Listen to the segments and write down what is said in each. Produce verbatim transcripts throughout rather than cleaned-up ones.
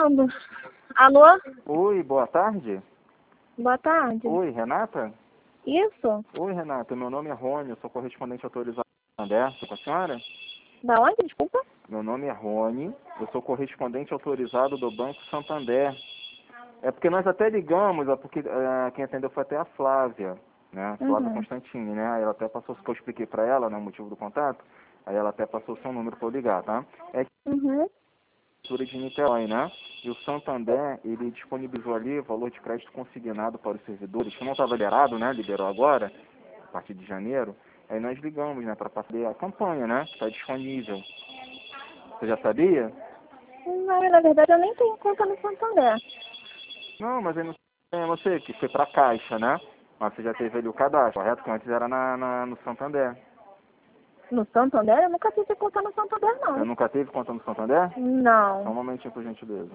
ligando. Alô? Oi, boa tarde. Boa tarde. Oi, Renata? Isso? Oi, Renata. Meu nome é Rony, eu sou correspondente autorizado do Santander. Estou com a senhora? Da onde, desculpa? Meu nome é Rony, eu sou correspondente autorizado do Banco Santander. É porque nós até ligamos, é porque é, quem atendeu foi até a Flávia, né? Flávia Uhum. Constantini, né? Aí ela até passou, que eu expliquei para ela, né, o motivo do contato. Aí ela até passou o seu número para eu ligar, tá? É Uhum. Prefeitura de Niterói, né? E o Santander, ele disponibilizou ali valor de crédito consignado para os servidores, que não estava liberado, né? Liberou agora, a partir de janeiro. Aí nós ligamos, né, para fazer a campanha, né? Que está disponível. Você já sabia? Não, na verdade eu nem tenho conta no Santander. Não, mas aí não é você que foi para a Caixa, né? Mas você já teve ali o cadastro, correto? Que antes era na, na, no Santander. No Santander? Eu nunca tive conta no Santander, Você não. nunca teve conta no Santander? Só um Não. momentinho, por gentileza.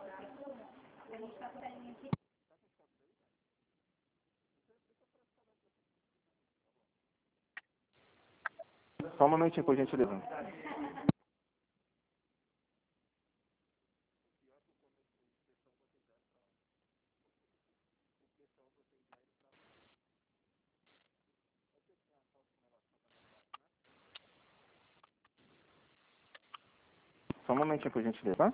Só um momentinho, por gentileza. Só um momentinho, por gentileza, tá?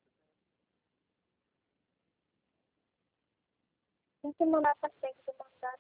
Tem que mandar pra frente, mandar.